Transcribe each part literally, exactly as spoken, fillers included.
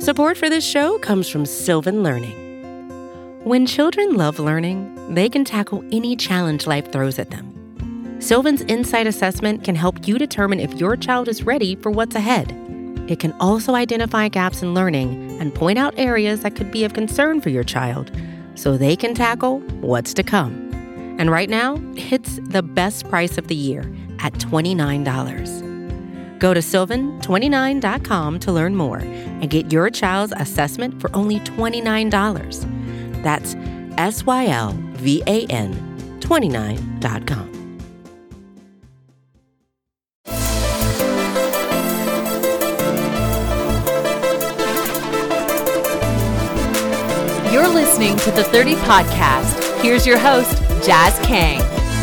Support for this show comes from Sylvan Learning. When children love learning, they can tackle any challenge life throws at them. Sylvan's Insight Assessment can help you determine if your child is ready for what's ahead. It can also identify gaps in learning and point out areas that could be of concern for your child so they can tackle what's to come. And right now, it's the best price of the year at twenty-nine dollars. Go to sylvan twenty-nine dot com to learn more and get your child's assessment for only twenty-nine dollars. That's S Y L V A N twenty-nine dot com. You're listening to the thirty Podcast. Here's your host, Jazz Kang.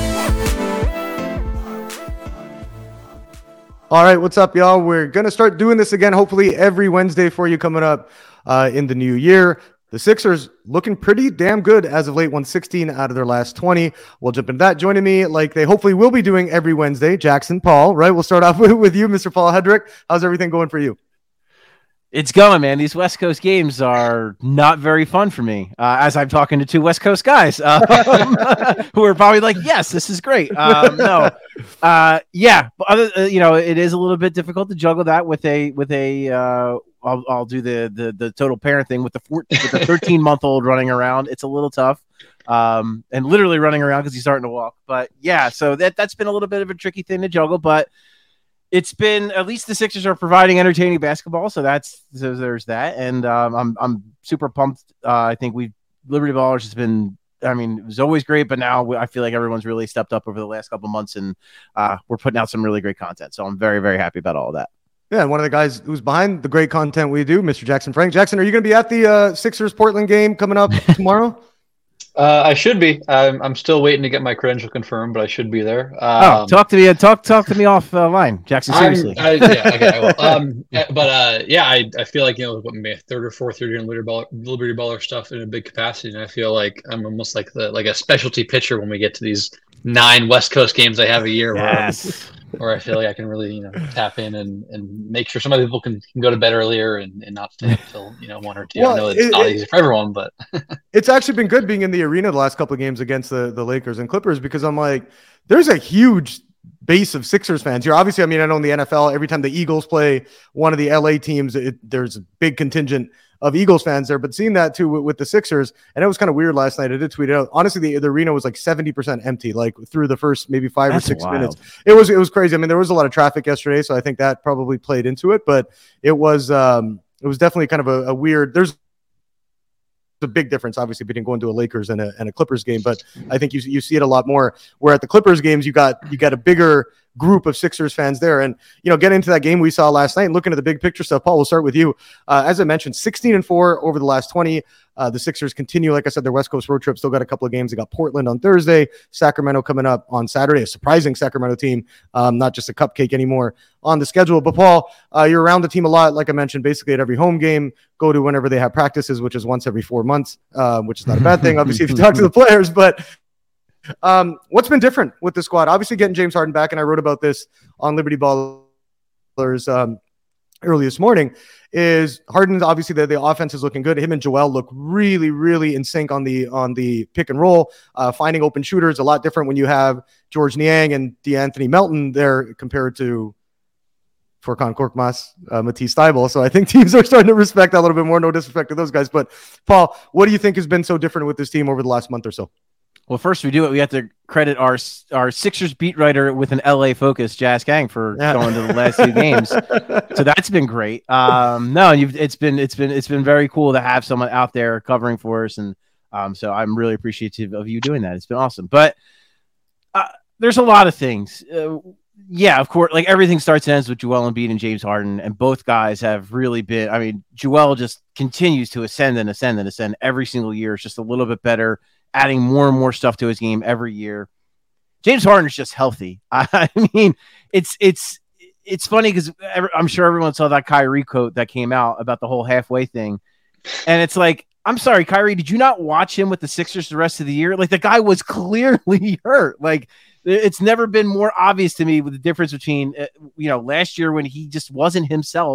All right, what's up, y'all? We're going to start doing this again, hopefully every Wednesday for you coming up uh, in the new year. The Sixers looking pretty damn good as of late, won sixteen out of their last twenty. We'll jump into that. Joining me, like they hopefully will be doing every Wednesday, Jackson Paul, right? We'll start off with, with you, Mister Paul Hedrick. How's everything going for you? It's going, man. These West Coast games are not very fun for me, uh, as I'm talking to two West Coast guys um, who are probably like, yes, this is great. Um, no, uh, yeah, but other, uh, you know, it is a little bit difficult to juggle that with a with a. Uh, I'll, I'll do the, the the total parent thing with the fourteen, with the thirteen month old running around. It's a little tough, um, and literally running around because he's starting to walk. But yeah, so that that's been a little bit of a tricky thing to juggle, but. It's been, at least the Sixers are providing entertaining basketball, so that's so there's that, and um, I'm I'm super pumped. Uh, I think we Liberty Ballers has been, I mean, it was always great, but now I feel like everyone's really stepped up over the last couple of months, and uh, we're putting out some really great content. So I'm very very happy about all of that. Yeah, and one of the guys who's behind the great content we do, Mister Jackson Frank. Jackson, are you going to be at the uh, Sixers Portland game coming up tomorrow? Uh, I should be. I'm, I'm still waiting to get my credential confirmed, but I should be there. Um, oh, talk to me. Talk talk to me offline, uh, Jackson. Seriously. I, yeah, okay. I will. Um, but uh, yeah, I, I feel like you know, what, maybe third or fourth year doing Liberty Baller, Liberty Baller stuff in a big capacity, and I feel like I'm almost like the like a specialty pitcher when we get to these nine West Coast games I have a year. Yes. Where, where I feel like I can really you know tap in and, and make sure some other people can, can go to bed earlier and, and not stay until you know one or two. Well, I know it's it, not it, easy for everyone, but it's actually been good being in the arena the last couple of games against the, the Lakers and Clippers because I'm like, there's a huge base of Sixers fans here. Obviously, I mean, I know in the N F L, every time the Eagles play one of the L A teams, it, there's a big contingent of Eagles fans there, but seeing that too with, with the Sixers, and it was kind of weird last night. I did tweet it out. Honestly, the, the arena was like seventy percent empty, like through the first maybe five That's or six wild. minutes. It was, it was crazy. I mean, there was a lot of traffic yesterday, so I think that probably played into it, but it was, um, it was definitely kind of a, a weird, there's a big difference, obviously, between going to a Lakers and a, and a Clippers game, but I think you, you see it a lot more where at the Clippers games, you got, you got a bigger group of Sixers fans there. And, you know, getting into that game we saw last night and looking at the big picture stuff, Paul, we'll start with you. Uh, as I mentioned, sixteen and four over the last twenty. Uh, the Sixers continue, like I said, their West Coast road trip. Still got a couple of games. They got Portland on Thursday, Sacramento coming up on Saturday, a surprising Sacramento team, um, not just a cupcake anymore on the schedule. But Paul, uh, you're around the team a lot. Like I mentioned, basically at every home game, go to whenever they have practices, which is once every four months, uh, which is not a bad thing, obviously, if you talk to the players. But um, what's been different with the squad? Obviously getting James Harden back, and I wrote about this on Liberty Ballers um, early this morning, is Harden's obviously the, the offense is looking good. Him and Joel look really, really in sync on the on the pick and roll, uh, finding open shooters. A lot different when you have George Niang and DeAnthony Melton there compared to Furkan Korkmaz, uh, Matisse Thybulle. So I think teams are starting to respect that a little bit more. No disrespect to those guys. But Paul, what do you think has been so different with this team over the last month or so? Well, first we do it. We have to credit our our Sixers beat writer with an L A focus, Jazz Gang, for yeah. going to the last two games. So that's been great. Um, no, you've it's been it's been it's been very cool to have someone out there covering for us, and um, so I'm really appreciative of you doing that. It's been awesome. But uh, there's a lot of things. Uh, yeah, of course, like everything starts and ends with Joel Embiid and James Harden, and both guys have really been. I mean, Joel just continues to ascend and ascend and ascend every single year. It's just a little bit better, adding more and more stuff to his game every year. James Harden is just healthy. I mean, it's it's it's funny because I'm sure everyone saw that Kyrie quote that came out about the whole halfway thing, and it's like, I'm sorry, Kyrie, did you not watch him with the Sixers the rest of the year? Like, the guy was clearly hurt. Like, it's never been more obvious to me with the difference between, uh, you know, last year when he just wasn't himself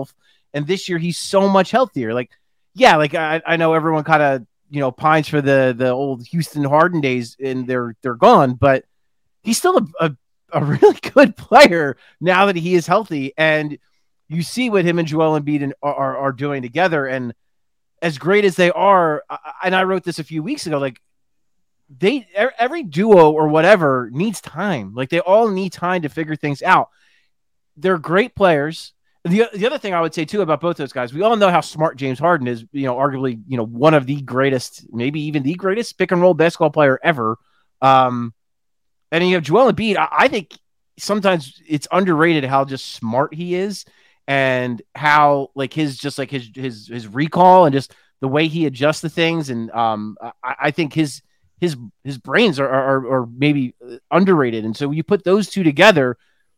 And this year he's so much healthier. Like, yeah, like I, I know everyone kind of, you know, pines for the the old Houston Harden days, and they're they're gone, but he's still a, a, a really good player now that he is healthy. And you see what him and Joel Embiid are, are, are doing together. And as great as they are, and I wrote this a few weeks ago, like they every duo or whatever needs time. Like they all need time to figure things out. They're great players. The, the other thing I would say too about both those guys, we all know how smart James Harden is, you know, arguably, you know, one of the greatest, maybe even the greatest pick and roll basketball player ever. Um, and you have Joel Embiid. I, I think sometimes it's underrated how just smart he is and how like his, just like his, his, his recall and just the way he adjusts the things. And um, I, I think his, his, his brains are, are, are maybe underrated. And so when you put those two together,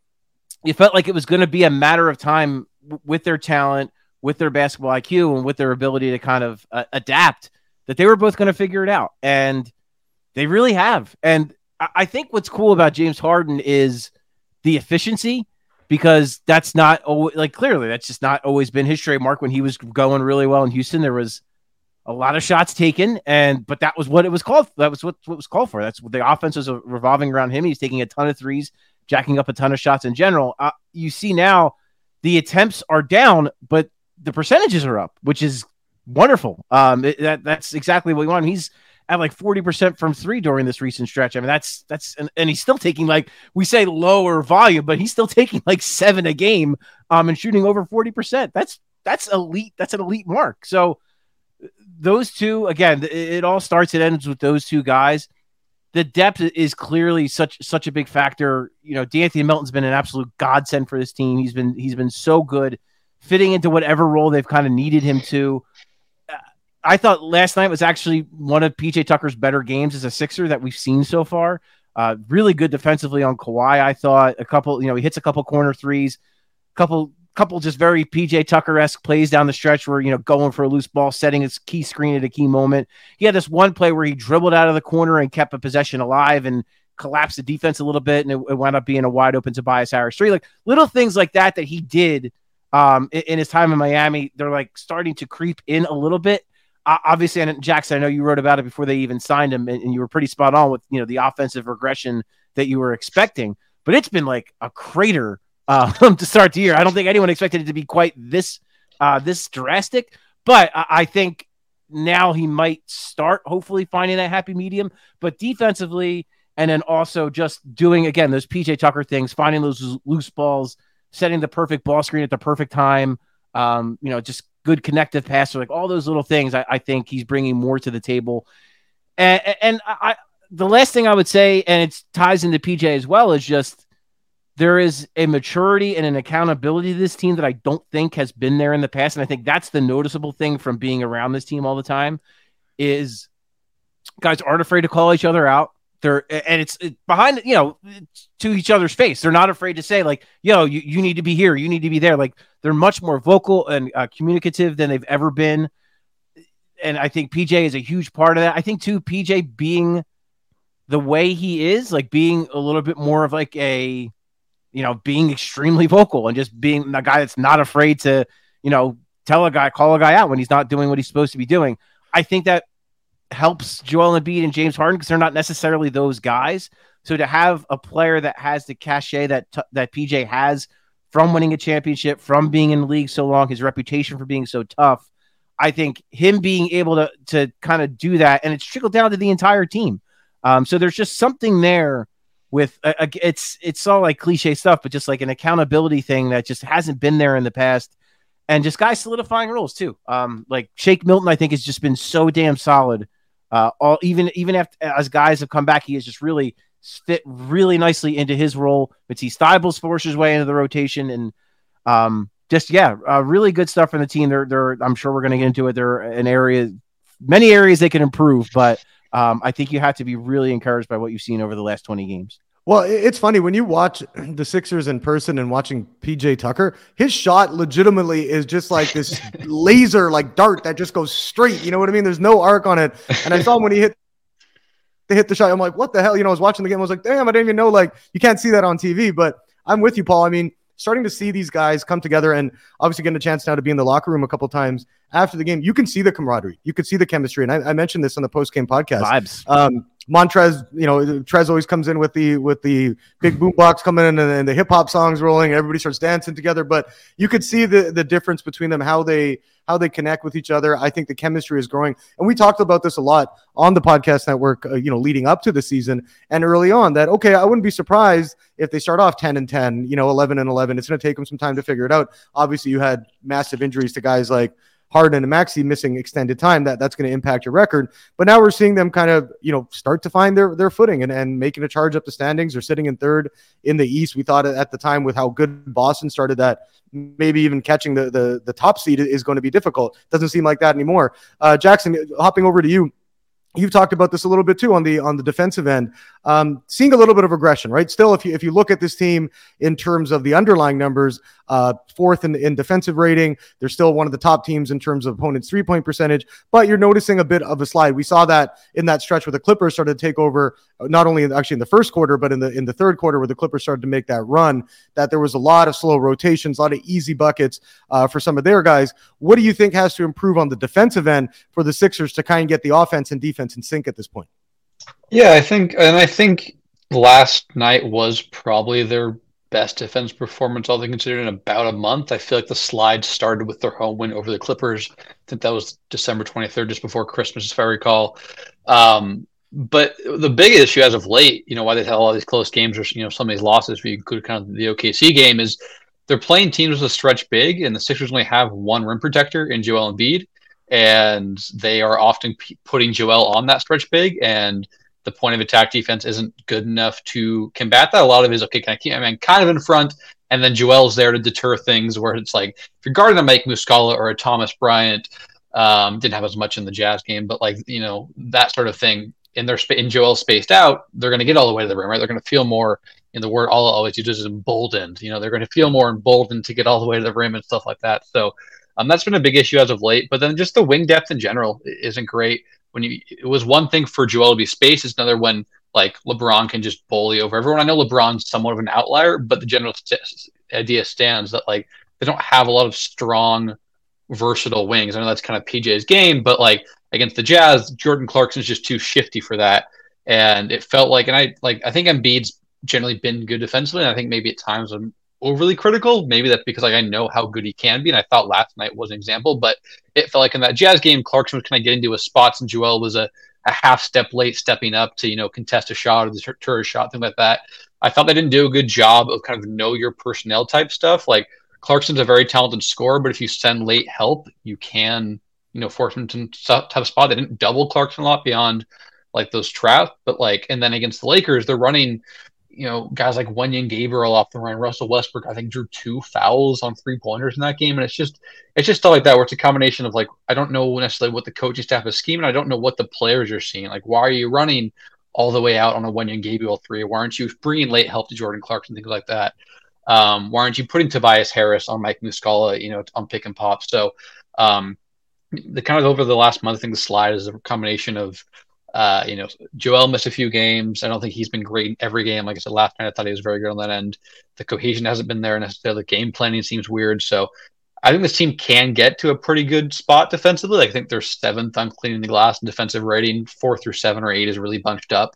it felt like it was going to be a matter of time w- with their talent, with their basketball I Q, and with their ability to kind of uh, adapt, that they were both going to figure it out. And they really have. And I-, I think what's cool about James Harden is the efficiency, because that's not always, like, clearly that's just not always been his trademark. When he was going really well in Houston, there was a lot of shots taken, and but that was what it was called. That was what, what was called for. That's what the offense was revolving around him. He's taking a ton of threes, jacking up a ton of shots in general. Uh, you see now the attempts are down, but the percentages are up, which is wonderful. Um, it, that that's exactly what we want. He's at like forty percent from three during this recent stretch. I mean, that's, that's, and, and he's still taking, like we say, lower volume, but he's still taking like seven a game, um, and shooting over forty percent. That's, that's elite. That's an elite mark. So those two, again, it, it all starts and ends with those two guys. The depth is clearly such such a big factor. You know, D'Anthony Melton's been an absolute godsend for this team. He's been he's been so good, fitting into whatever role they've kind of needed him to. Uh, I thought last night was actually one of P J Tucker's better games as a Sixer that we've seen so far. Uh, really good defensively on Kawhi. I thought a couple, you know, he hits a couple corner threes, couple couple just very P J Tucker-esque plays down the stretch where, you know, going for a loose ball, setting his key screen at a key moment. He had this one play where he dribbled out of the corner and kept a possession alive and collapsed the defense a little bit, and it, it wound up being a wide open Tobias Harris three. Like little things like that that he did um, in, in his time in Miami, they're like starting to creep in a little bit. Uh, obviously, and Jackson, I know you wrote about it before they even signed him, and, and you were pretty spot on with, you know, the offensive regression that you were expecting, but it's been like a crater Um, to start the year. I don't think anyone expected it to be quite this uh, this drastic, but I, I think now he might start hopefully finding that happy medium. But defensively, and then also just doing, again, those P J Tucker things, finding those loose balls, setting the perfect ball screen at the perfect time, um, you know, just good connective passer, like all those little things. I, I think he's bringing more to the table. And, and I, the last thing I would say, and it ties into P J as well, is just there is a maturity and an accountability to this team that I don't think has been there in the past. And I think that's the noticeable thing from being around this team all the time is guys aren't afraid to call each other out. They're, and it's it, behind, you know, to each other's face. They're not afraid to say like, yo, you, you need to be here. You need to be there. Like they're much more vocal and uh, communicative than they've ever been. And I think P J is a huge part of that. I think too, P J being the way he is, like being a little bit more of like a, you know, being extremely vocal and just being a guy that's not afraid to, you know, tell a guy, call a guy out when he's not doing what he's supposed to be doing. I think that helps Joel Embiid and James Harden because they're not necessarily those guys. So to have a player that has the cachet that, t- that P J has from winning a championship, from being in the league so long, his reputation for being so tough, I think him being able to, to kind of do that, and it's trickled down to the entire team. Um, so there's just something there with uh, it's it's all like cliche stuff, but just like an accountability thing that just hasn't been there in the past, and just guys solidifying roles too. Um, like Shake Milton, I think has just been so damn solid. Uh, all even even after as guys have come back, he has just really fit really nicely into his role. Matisse Thybulle's forced his way into the rotation, and um, just yeah, uh, really good stuff from the team. They're they're I'm sure we're going to get into it. They're an area, many areas they can improve, but. Um, I think you have to be really encouraged by what you've seen over the last twenty games. Well, it's funny when you watch the Sixers in person and watching P J Tucker, his shot legitimately is just like this laser, like dart that just goes straight. You know what I mean? There's no arc on it. And I saw him when he hit, they hit the shot. I'm like, what the hell? You know, I was watching the game. I was like, damn, I didn't even know, like, you can't see that on T V, but I'm with you, Paul. I mean, starting to see these guys come together, and obviously getting a chance now to be in the locker room a couple times after the game. You can see the camaraderie. You can see the chemistry. And I, I mentioned this on the post-game podcast. Vibes. Um, Montrez, you know, Trez always comes in with the with the big boombox coming in and, and the hip hop songs rolling. Everybody starts dancing together. But you could see the the difference between them, how they how they connect with each other. I think the chemistry is growing, and we talked about this a lot on the podcast network, uh, you know, leading up to the season and early on. That okay, I wouldn't be surprised if they start off ten and ten, you know, eleven and eleven. It's going to take them some time to figure it out. Obviously, you had massive injuries to guys like Harden and Maxey missing extended time. That that's going to impact your record. But now we're seeing them kind of, you know, start to find their their footing and, and making a charge up the standings. They're sitting in third in the East. We thought at the time with how good Boston started that maybe even catching the the, the top seed is going to be difficult. Doesn't seem like that anymore. Uh, Jackson, hopping over to you. You've talked about this a little bit too on the on the defensive end, um, seeing a little bit of regression, right? Still, if you if you look at this team in terms of the underlying numbers, uh, fourth in, in defensive rating, they're still one of the top teams in terms of opponents' three-point percentage. But you're noticing a bit of a slide. We saw that in that stretch where the Clippers started to take over, not only in, actually in the first quarter, but in the in the third quarter where the Clippers started to make that run. That there was a lot of slow rotations, a lot of easy buckets uh, for some of their guys. What do you think has to improve on the defensive end for the Sixers to kind of get the offense and defense in sync at this point? Yeah, I think, and I think last night was probably their best defense performance, all things considered, in about a month. I feel like the slide started with their home win over the Clippers. I think that was December twenty-third, just before Christmas, if I recall. Um, but the big issue as of late, you know, why they had all these close games or, you know, some of these losses, if you include kind of the O K C game, is they're playing teams with a stretch big, and the Sixers only have one rim protector in Joel Embiid. And they are often p- putting Joel on that stretch big, and the point of attack defense isn't good enough to combat that. A lot of it is, okay, can I keep my man kind of in front, and then Joel's there to deter things where it's like, if you're guarding a Mike Muscala or a Thomas Bryant, um, didn't have as much in the Jazz game, but like, you know, that sort of thing, in their sp- in Joel spaced out, they're going to get all the way to the rim, right? They're going to feel more, in the word all I always use is emboldened. You know, they're going to feel more emboldened to get all the way to the rim and stuff like that. So, Um, that's been a big issue as of late, but then just the wing depth in general isn't great. When you, it was one thing for Joel to be spaced, it's another when like LeBron can just bully over everyone. I know LeBron's somewhat of an outlier, but the general st- idea stands that like they don't have a lot of strong, versatile wings. I know that's kind of P J's game, but like against the Jazz, Jordan Clarkson's just too shifty for that, and it felt like, and I like I think Embiid's generally been good defensively, and I think maybe at times I'm overly critical. Maybe that's because like I know how good he can be, and I thought last night was an example, but it felt like in that Jazz game, Clarkson was kind of getting into his spots, and Joel was a, a half step late stepping up to, you know, contest a shot or the deter shot, thing like that. I thought they didn't do a good job of kind of know your personnel type stuff. Like Clarkson's a very talented scorer, but if you send late help, you can, you know, force him to tough spot. They didn't double Clarkson a lot beyond like those traps, but like, and then against the Lakers, they're running, you know, guys like Wenyen Gabriel off the run. Russell Westbrook, I think, drew two fouls on three pointers in that game. And it's just, it's just stuff like that where it's a combination of like, I don't know necessarily what the coaching staff is scheming. I don't know what the players are seeing. Like, why are you running all the way out on a Wenyen Gabriel three? Why aren't you bringing late help to Jordan Clarkson, things like that? Um, why aren't you putting Tobias Harris on Mike Muscala, you know, on pick and pop? So um, the kind of over the last month, I think the slide is a combination of, Uh, you know, Joel missed a few games. I don't think he's been great in every game. Like I said, last night I thought he was very good on that end. The cohesion hasn't been there necessarily. The game planning seems weird. So I think this team can get to a pretty good spot defensively. Like I think they're seventh on cleaning the glass and defensive rating. Four through seven or eight is really bunched up.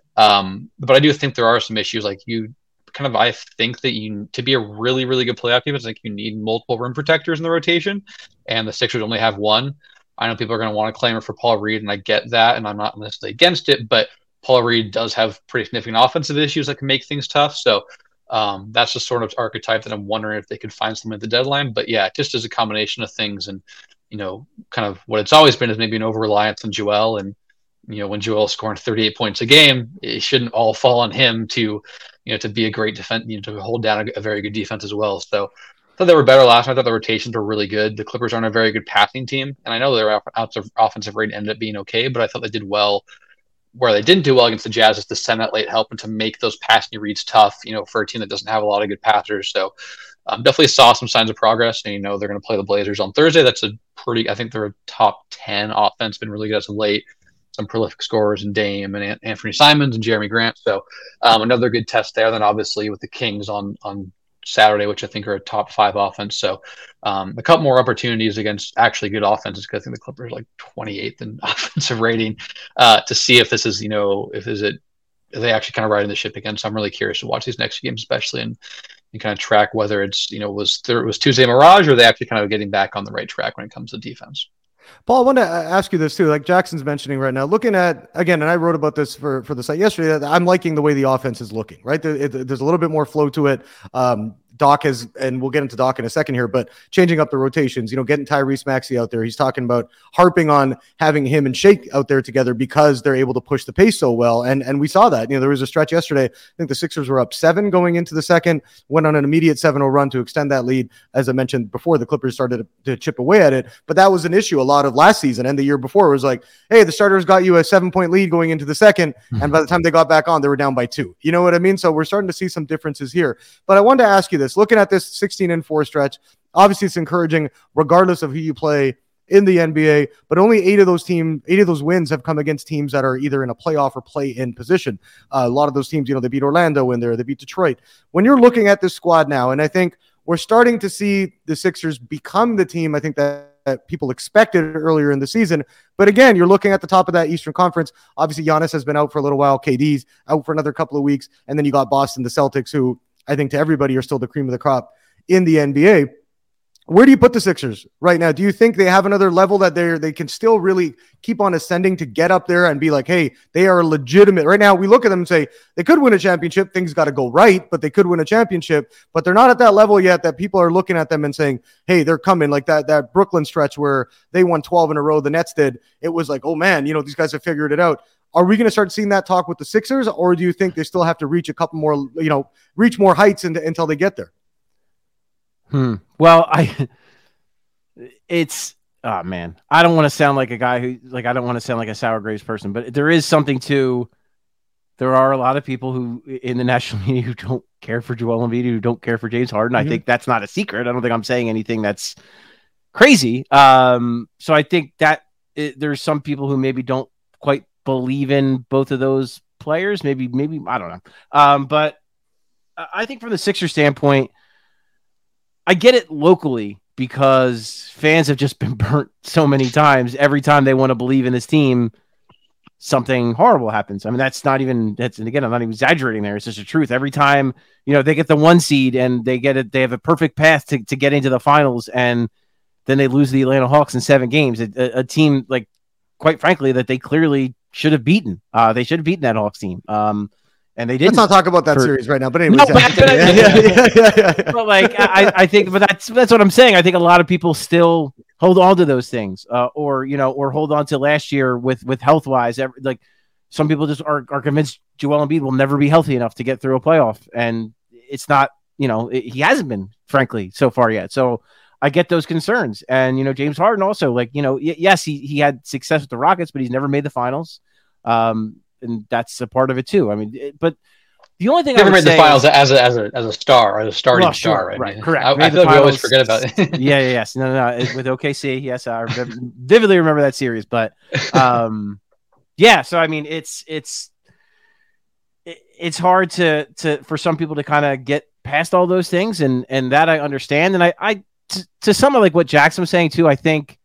Um, but I do think there are some issues. Like you kind of, I think that you, to be a really, really good playoff defense, like you need multiple rim protectors in the rotation, and the Sixers only have one. I know people are going to want to claim it for Paul Reed, and I get that, and I'm not necessarily against it, but Paul Reed does have pretty significant offensive issues that can make things tough. So um, that's the sort of archetype that I'm wondering if they could find something at the deadline. But yeah, just as a combination of things, and, you know, kind of what it's always been is maybe an over-reliance on Joel. And, you know, when Joel's scoring thirty-eight points a game, it shouldn't all fall on him to, you know, to be a great defense, you know, to hold down a, a very good defense as well. So I thought they were better last night. I thought the rotations were really good. The Clippers aren't a very good passing team, and I know their offensive rate ended up being okay, but I thought they did well. Where they didn't do well against the Jazz is to send that late help and to make those passing reads tough, you know, for a team that doesn't have a lot of good passers. So um, definitely saw some signs of progress, and, you know, they're going to play the Blazers on Thursday. That's a pretty, I think they're a top ten offense, been really good as of late. Some prolific scorers in Dame and Anthony Simons and Jeremy Grant. So um, another good test there. Then obviously with the Kings on, on Saturday, which I think are a top five offense. So um, a couple more opportunities against actually good offenses, because I think the Clippers are like twenty-eighth in offensive rating, uh, to see if this is, you know, if is it, if they actually kind of riding the ship again. So I'm really curious to watch these next games, especially, and, and kind of track whether it's, you know, was there was Tuesday Mirage, or are they actually kind of getting back on the right track when it comes to defense. Paul, I want to ask you this too. Like Jackson's mentioning right now, looking at, again, and I wrote about this for, for the site yesterday, I'm liking the way the offense is looking, right? There, it, there's a little bit more flow to it. Um, Doc has, and we'll get into Doc in a second here, but changing up the rotations, you know, getting Tyrese Maxey out there. He's talking about harping on having him and Shake out there together because they're able to push the pace so well. And, and we saw that, you know, there was a stretch yesterday. I think the Sixers were up seven going into the second, went on an immediate seven oh run to extend that lead. As I mentioned before, the Clippers started to, to chip away at it, but that was an issue a lot of last season and the year before. It was like, hey, the starters got you a seven point lead going into the second. And by the time they got back on, they were down by two. You know what I mean? So we're starting to see some differences here, but I wanted to ask you this, looking at this sixteen and four stretch, obviously it's encouraging regardless of who you play in the N B A, but only eight of those teams, eight of those wins have come against teams that are either in a playoff or play-in position. Uh, a lot of those teams, you know, they beat Orlando in there, they beat Detroit. When you're looking at this squad now, and I think we're starting to see the Sixers become the team I think that, that people expected earlier in the season. But again, you're looking at the top of that Eastern Conference. Obviously, Giannis has been out for a little while. K D's out for another couple of weeks. And then you got Boston, the Celtics, who I think to everybody are still the cream of the crop in the N B A. Where do you put the Sixers right now? Do you think they have another level that they they can still really keep on ascending to get up there and be like, hey, they are legitimate? Right now, we look at them and say they could win a championship. Things got to go right, but they could win a championship. But they're not at that level yet that people are looking at them and saying, hey, they're coming. Like that, that Brooklyn stretch where they won twelve in a row, the Nets did. It was like, oh, man, you know, these guys have figured it out. Are we going to start seeing that talk with the Sixers, or do you think they still have to reach a couple more, you know, reach more heights in, until they get there? Hmm. Well, I, it's, oh man, I don't want to sound like a guy who, like, I don't want to sound like a sour grapes person, but there is something to, there are a lot of people who in the national media who don't care for Joel Embiid, who don't care for James Harden. Mm-hmm. I think that's not a secret. I don't think I'm saying anything that's crazy. Um, so I think that it, there's some people who maybe don't quite believe in both of those players. Maybe, maybe, I don't know. Um, but I think from the Sixers standpoint, I get it locally because fans have just been burnt so many times. Every time they want to believe in this team, something horrible happens. I mean, that's not even, that's, and again, I'm not even exaggerating there. It's just the truth. Every time, you know, they get the one seed and they get it, they have a perfect path to, to get into the finals, and then they lose the Atlanta Hawks in seven games. A, a, a team, like, quite frankly, that they clearly should have beaten. Uh, they should have beaten that Hawks team. Um, And they didn't. Let's not talk about that for, series right now. But anyway, no, but, but, yeah, yeah, yeah, yeah, yeah. But like I, I think, but that's that's what I'm saying. I think a lot of people still hold on to those things, uh, or you know, or hold on to last year with with health wise. Like some people just are are convinced Joel Embiid will never be healthy enough to get through a playoff, and it's not. You know, it, he hasn't been, frankly, so far yet. So I get those concerns, and you know, James Harden also, like you know, y- yes, he he had success with the Rockets, but he's never made the finals. Um, And that's a part of it too. I mean, it, but the only thing never I would made say the finals as a as a as a star, as a starting well, sure, star, right? right? I mean, Correct. I, I feel like we always forget about it. yeah, yeah, yes, no, no, no. With O K C, yes, I vividly remember that series. But um, yeah, so I mean, it's it's it, it's hard to to for some people to kind of get past all those things, and and that I understand, and I I to, to some of like what Jackson was saying too. I think.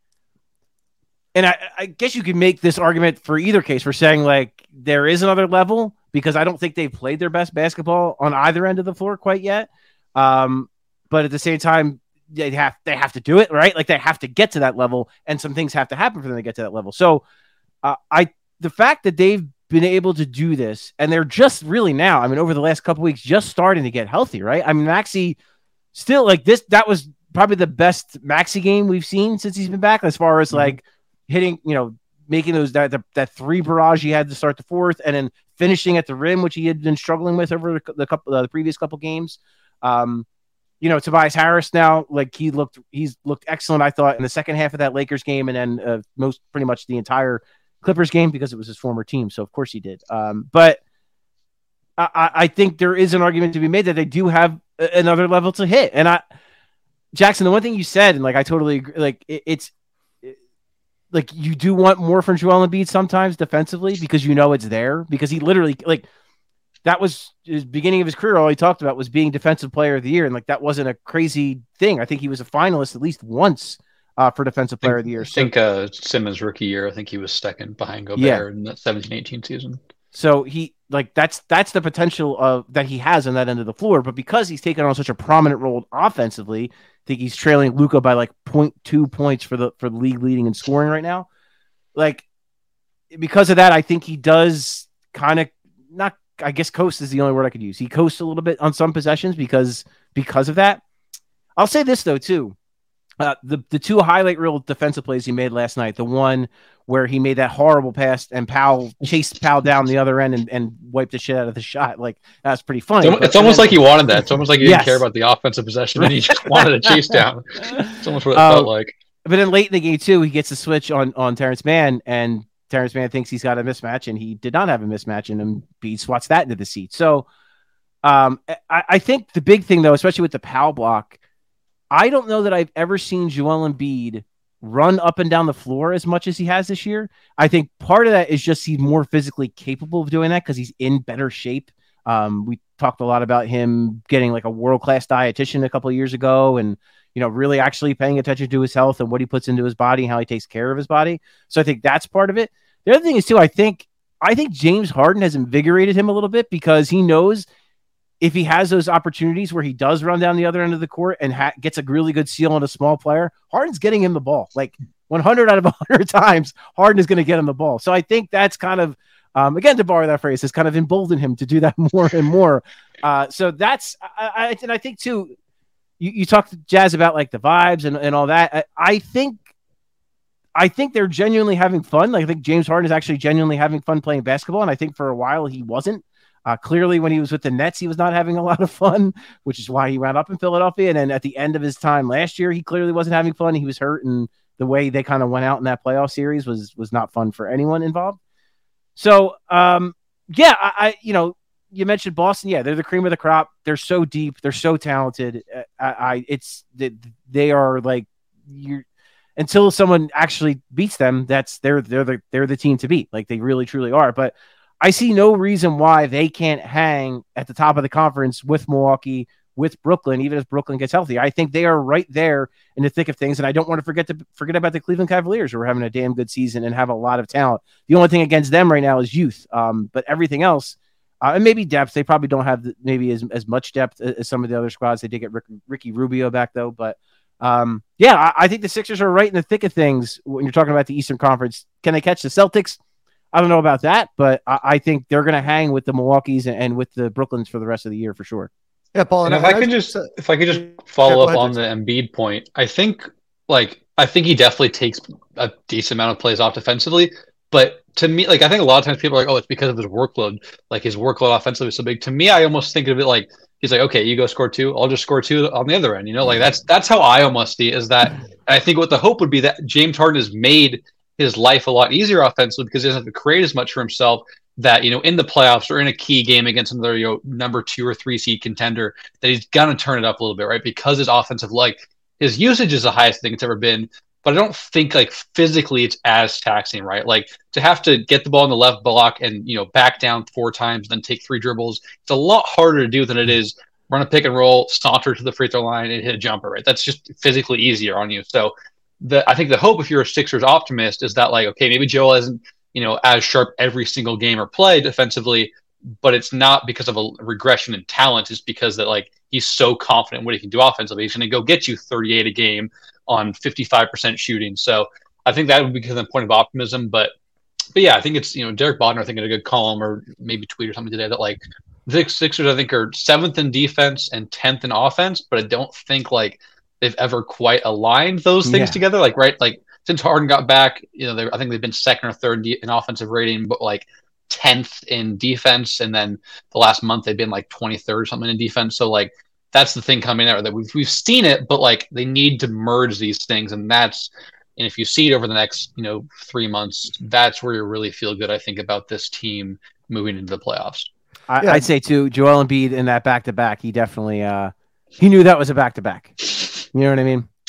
And I, I guess you could make this argument for either case for saying like there is another level, because I don't think they've played their best basketball on either end of the floor quite yet. Um, but at the same time, they have they have to do it, right? Like they have to get to that level, and some things have to happen for them to get to that level. So uh, I the fact that they've been able to do this, and they're just really now, I mean, over the last couple of weeks, just starting to get healthy, right? I mean, Maxey still like this. That was probably the best Maxey game we've seen since he's been back, as far as mm-hmm. like. hitting, you know, making those that that three barrage he had to start the fourth, and then finishing at the rim, which he had been struggling with over the, the couple uh, the previous couple games. Um, you know, Tobias Harris now, like he looked, he's looked excellent, I thought, in the second half of that Lakers game, and then uh, most pretty much the entire Clippers game, because it was his former team, so of course he did. Um, but I, I think there is an argument to be made that they do have a, another level to hit. And I, Jackson, the one thing you said, and like I totally agree, like it, it's. Like you do want more from Joel Embiid sometimes defensively, because you know it's there, because he literally like that was his beginning of his career. All he talked about was being defensive player of the year. And like, that wasn't a crazy thing. I think he was a finalist at least once uh, for defensive player think, of the year. I think uh, Simmons rookie year, I think he was second behind Gobert yeah. in that seventeen eighteen season. So he like, that's, that's the potential of that he has on that end of the floor. But because he's taken on such a prominent role offensively, I think he's trailing Luka by like zero point two points for the, for the league leading in scoring right now. Like, because of that, I think he does kind of not, I guess coast is the only word I could use. He coasts a little bit on some possessions because, because of that. I'll say this though, too. Uh, the, the two highlight reel defensive plays he made last night, the one where he made that horrible pass and Powell chased Powell down the other end and, and wiped the shit out of the shot. Like, that's pretty funny. It's, it's almost then, like he wanted that. It's almost like he yes. didn't care about the offensive possession and he just wanted to chase down. It's almost what it uh, felt like. But then late in the game, too, he gets a switch on, on Terrence Mann, and Terrence Mann thinks he's got a mismatch, and he did not have a mismatch, and Embiid swats that into the seat. So um, I, I think the big thing, though, especially with the Powell block, I don't know that I've ever seen Joel Embiid run up and down the floor as much as he has this year. I think part of that is just he's more physically capable of doing that because he's in better shape. Um, we talked a lot about him getting like a world-class dietitian a couple of years ago and, you know, really actually paying attention to his health and what he puts into his body and how he takes care of his body. So I think that's part of it. The other thing is, too, I think I think James Harden has invigorated him a little bit because he knows if he has those opportunities where he does run down the other end of the court and ha- gets a really good seal on a small player, Harden's getting him the ball. Like one hundred out of one hundred times, Harden is going to get him the ball. So I think that's kind of, um, again, to borrow that phrase, has kind of emboldened him to do that more and more. Uh, so that's, I, I, and I think, too, you, you talked to Jazz about like the vibes and, and all that. I, I think I think they're genuinely having fun. Like, I think James Harden is actually genuinely having fun playing basketball. And I think for a while he wasn't. Uh, clearly, when he was with the Nets, he was not having a lot of fun, which is why he wound up in Philadelphia. And then at the end of his time last year, he clearly wasn't having fun. He was hurt, and the way they kind of went out in that playoff series was was not fun for anyone involved. So, um, yeah, I, I you know, you mentioned Boston. Yeah, they're the cream of the crop. They're so deep. They're so talented. I, I it's they, they are like you until someone actually beats them. That's they're they're the they're the team to beat. Like they really truly are. But I see no reason why they can't hang at the top of the conference with Milwaukee, with Brooklyn, even if Brooklyn gets healthy. I think they are right there in the thick of things. And I don't want to forget to forget about the Cleveland Cavaliers, who are having a damn good season and have a lot of talent. The only thing against them right now is youth. Um, but everything else, uh, and maybe depth, they probably don't have the, maybe as, as much depth as some of the other squads. They did get Rick, Ricky Rubio back though. But um, yeah, I, I think the Sixers are right in the thick of things when you're talking about the Eastern Conference. Can they catch the Celtics? I don't know about that, but I, I think they're going to hang with the Milwaukees and, and with the Brooklyns for the rest of the year for sure. Yeah, Paul. And, and if I, I could just, if I could just follow yeah, up on the Embiid point, I think, like, I think he definitely takes a decent amount of plays off defensively. But to me, like, I think a lot of times people are like, oh, it's because of his workload. Like, his workload offensively is so big. To me, I almost think of it like he's like, okay, you go score two, I'll just score two on the other end. You know, like that's that's how I almost see it, is that. And I think what the hope would be that James Harden has made his life a lot easier offensively because he doesn't have to create as much for himself, that, you know, in the playoffs or in a key game against another, you know, number two or three seed contender, that he's going to turn it up a little bit, right? Because his offensive, like, his usage is the highest thing it's ever been, but I don't think, like, physically it's as taxing, right? Like, to have to get the ball in the left block and, you know, back down four times, then take three dribbles, it's a lot harder to do than it is run a pick and roll, saunter to the free throw line, and hit a jumper, right? That's just physically easier on you. So, The, I think the hope, if you're a Sixers optimist, is that, like, okay, maybe Joel isn't, you know, as sharp every single game or play defensively, but it's not because of a regression in talent. It's because that, like, he's so confident in what he can do offensively. He's going to go get you thirty-eight a game on fifty-five percent shooting. So I think that would be the point of optimism. But, but yeah, I think it's, you know, Derek Bodner, I think, in a good column or maybe tweet or something today that, like, the Sixers, I think, are seventh in defense and tenth in offense, but I don't think, like, they've ever quite aligned those things yeah. together. Like, right, like, since Harden got back, you know, I think they've been second or third in offensive rating, but like tenth in defense. And then the last month they've been like twenty-third or something in defense. So, like, that's the thing coming out, that we've, we've seen it, but, like, they need to merge these things. And that's, and if you see it over the next, you know, three months, that's where you really feel good, I think, about this team moving into the playoffs. I, yeah. I'd say too, Joel Embiid in that back-to-back, he definitely, uh, he knew that was a back-to-back. You know what I mean?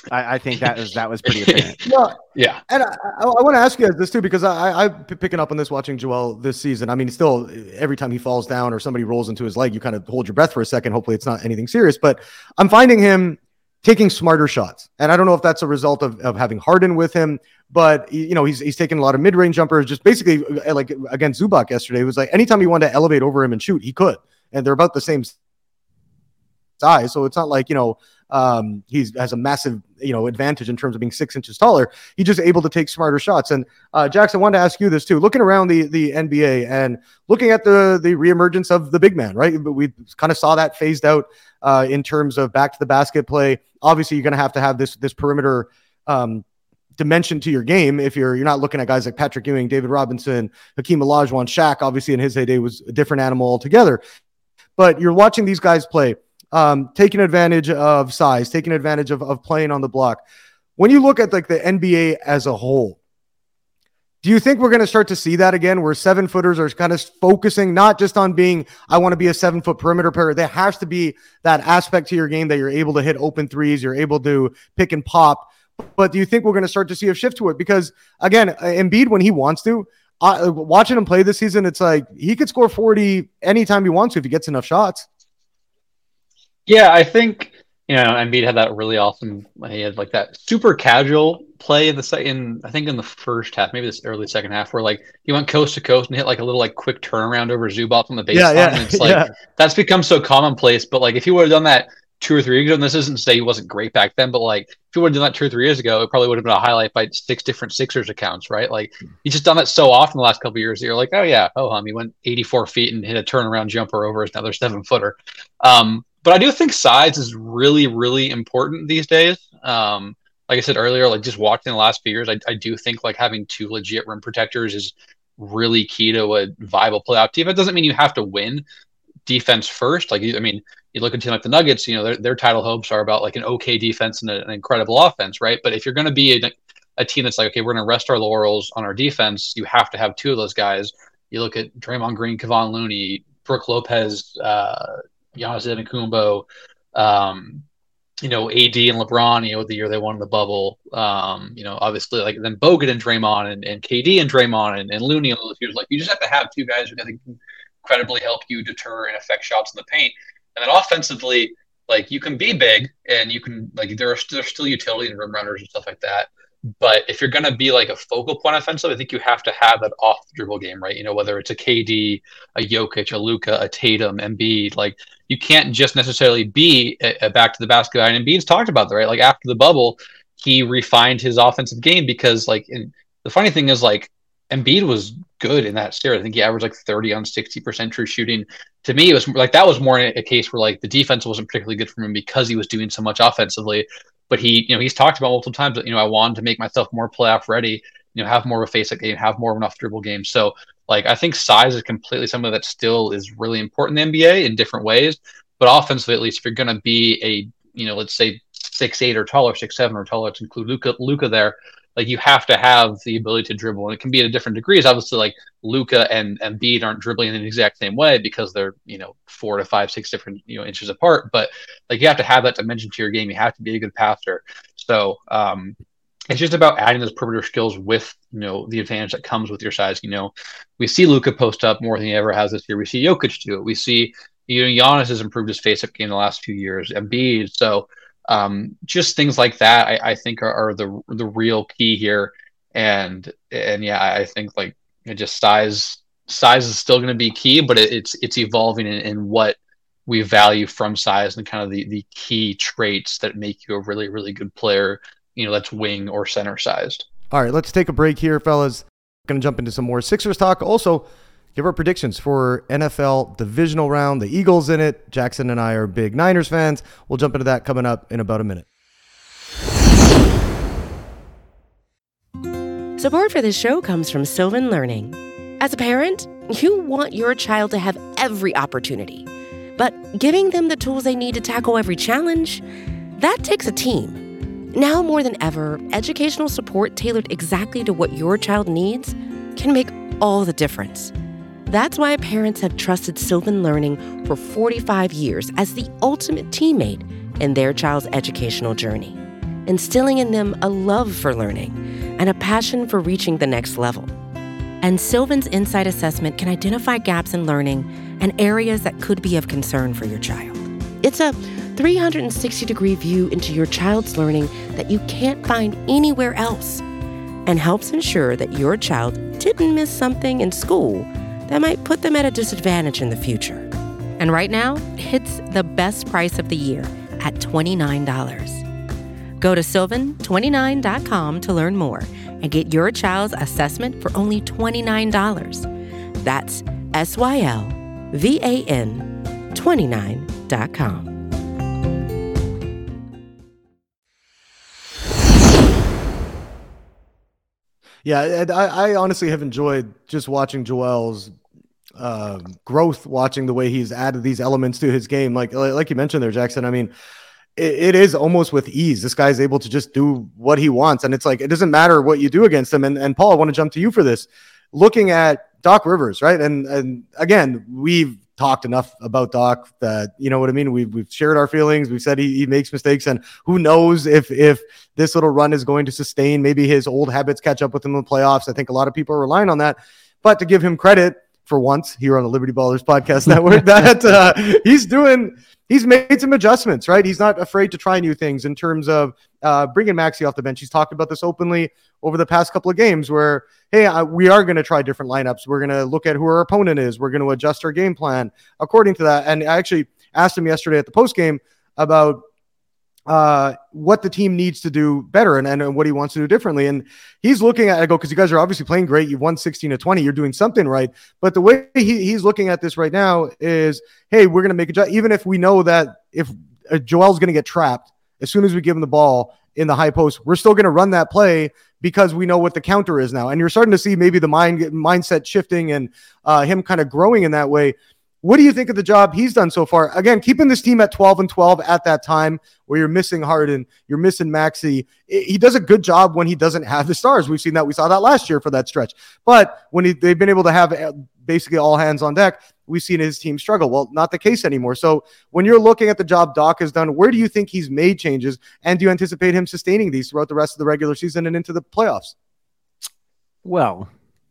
I, I think that was that was pretty apparent. Well, yeah, and I, I, I want to ask you guys this too, because I, I, I'm picking up on this watching Joel this season. I mean, still, every time he falls down or somebody rolls into his leg, you kind of hold your breath for a second. Hopefully, it's not anything serious. But I'm finding him taking smarter shots, and I don't know if that's a result of, of having Harden with him. But you know, he's he's taking a lot of mid-range jumpers. Just basically, like against Zubac yesterday, it was like anytime he wanted to elevate over him and shoot, he could, and they're about the same size. So it's not like, you know, um, he's has a massive, you know, advantage in terms of being six inches taller. He's just able to take smarter shots. And uh, Jackson, I wanted to ask you this too. Looking around the the N B A and looking at the the reemergence of the big man, right? But we kind of saw that phased out uh, in terms of back to the basket play. Obviously, you're going to have to have this this perimeter um, dimension to your game if you're you're not looking at guys like Patrick Ewing, David Robinson, Hakeem Olajuwon. Shaq, obviously in his heyday, was a different animal altogether. But you're watching these guys play. Um, taking advantage of size, taking advantage of, of playing on the block. When you look at like the N B A as a whole, do you think we're going to start to see that again, where seven footers are kind of focusing not just on being, I want to be a seven foot perimeter player. There has to be that aspect to your game that you're able to hit open threes, you're able to pick and pop. But do you think we're going to start to see a shift to it? Because again, Embiid, when he wants to, uh, watching him play this season, it's like he could score forty anytime he wants to if he gets enough shots. Yeah, I think, you know, Embiid had that really awesome, he had like that super casual play in the second, I think in the first half, maybe this early second half, where like he went coast to coast and hit like a little like quick turnaround over Zubac on the baseline. Yeah, yeah, and it's like, yeah. that's become so commonplace. But like if he would have done that two or three years ago, and this isn't to say he wasn't great back then, but like if he would have done that two or three years ago, it probably would have been a highlight by six different Sixers accounts, right? Like he's just done that so often the last couple of years that you're like, oh yeah, oh hum, he went eighty-four feet and hit a turnaround jumper over another seven footer. Um, But I do think size is really, really important these days. Um, like I said earlier, like just watching the last few years, I, I do think like having two legit rim protectors is really key to a viable playoff team. It doesn't mean you have to win defense first. Like, I mean, you look at a team like the Nuggets, you know, their, their title hopes are about like an okay defense and a, an incredible offense, right? But if you're going to be a, a team that's like, okay, we're going to rest our laurels on our defense, you have to have two of those guys. You look at Draymond Green, Kevon Looney, Brook Lopez, uh, Giannis Antetokounmpo, um, you know, A D and LeBron, you know, the year they won the bubble, um, you know, obviously like then Bogut and Draymond and, and K D and Draymond and, and Looney and those years, like you just have to have two guys who can incredibly help you deter and affect shots in the paint. And then offensively, like you can be big and you can like there are there's still utility and rim runners and stuff like that. But if you're going to be like a focal point offensive, I think you have to have that off the dribble game, right? You know, whether it's a K D, a Jokic, a Luka, a Tatum, Embiid, like you can't just necessarily be a, a back to the basket guy. And Embiid's talked about that, right? Like after the bubble, he refined his offensive game because like, in, the funny thing is like Embiid was good in that series. I think he averaged like thirty on sixty percent true shooting. To me, it was like, that was more a case where like the defense wasn't particularly good for him because he was doing so much offensively. But he, you know, he's talked about multiple times that, you know, I wanted to make myself more playoff ready, you know, have more of a face-up game, have more of an off-dribble game. So, like, I think size is completely something that still is really important in the N B A in different ways. But offensively, at least, if you're going to be a, you know, let's say six eight or taller, six seven or taller, to include Luka, Luka there, like, you have to have the ability to dribble. And it can be at different degrees. Obviously, like, Luka and Embiid aren't dribbling in the exact same way because they're, you know, four to five, six different, you know, inches apart. But, like, you have to have that dimension to your game. You have to be a good passer. So um, it's just about adding those perimeter skills with, you know, the advantage that comes with your size. You know, we see Luka post up more than he ever has this year. We see Jokic do it. We see, you know, Giannis has improved his face-up game in the last few years. Embiid. So um, just things like that, I, I think, are, are the the real key here. And and yeah, I think like it just size size is still going to be key, but it, it's it's evolving in, in what we value from size and kind of the, the key traits that make you a really, really good player, you know, that's wing or center sized. All right, let's take a break here, fellas. Going to jump into some more Sixers talk. Also, give our predictions for N F L divisional round. The Eagles in it. Jackson and I are big Niners fans. We'll jump into that coming up in about a minute. Support for this show comes from Sylvan Learning. As a parent, you want your child to have every opportunity. But giving them the tools they need to tackle every challenge, that takes a team. Now more than ever, educational support tailored exactly to what your child needs can make all the difference. That's why parents have trusted Sylvan Learning for forty-five years as the ultimate teammate in their child's educational journey. instilling in them a love for learning and a passion for reaching the next level. And Sylvan's Insight Assessment can identify gaps in learning and areas that could be of concern for your child. It's a three hundred sixty degree view into your child's learning that you can't find anywhere else, and helps ensure that your child didn't miss something in school that might put them at a disadvantage in the future. And right now, it's the best price of the year at twenty-nine dollars. Go to sylvan twenty-nine dot com to learn more and get your child's assessment for only twenty-nine dollars. That's S Y L V A N twenty-nine dot com. Yeah, and I, I honestly have enjoyed just watching Joel's uh, growth, watching the way he's added these elements to his game. Like like you mentioned there, Jackson, I mean, it, it is almost with ease. This guy's able to just do what he wants. And it's like, it doesn't matter what you do against him. And, and Paul, I want to jump to you for this. Looking at Doc Rivers, right? And, and again, we've talked enough about Doc that, you know what I mean? We've, we've shared our feelings. We've said he, he makes mistakes, and who knows if, if this little run is going to sustain. Maybe his old habits catch up with him in the playoffs. I think a lot of people are relying on that, but to give him credit for once here on the Liberty Ballers Podcast Network, that uh, he's doing, he's made some adjustments, right? He's not afraid to try new things in terms of uh, bringing Maxey off the bench. He's talked about this openly over the past couple of games where, hey, uh, we are going to try different lineups. We're going to look at who our opponent is. We're going to adjust our game plan according to that. And I actually asked him yesterday at the post game about uh, what the team needs to do better and, and what he wants to do differently. And he's looking at, I go, because you guys are obviously playing great. You've won sixteen to twenty. You're doing something right. But the way he, he's looking at this right now is, hey, we're going to make a adjustment. Even if we know that if uh, Joel's going to get trapped, as soon as we give him the ball in the high post, we're still going to run that play because we know what the counter is now. And you're starting to see maybe the mind mindset shifting and uh, him kind of growing in that way. What do you think of the job he's done so far? Again, keeping this team at twelve and twelve at that time where you're missing Harden, you're missing Maxey. He does a good job when he doesn't have the stars. We've seen that. We saw that last year for that stretch. But when he, they've been able to have basically all hands on deck, we've seen his team struggle. Well, not the case anymore. So when you're looking at the job Doc has done, where do you think he's made changes? And do you anticipate him sustaining these throughout the rest of the regular season and into the playoffs? Well,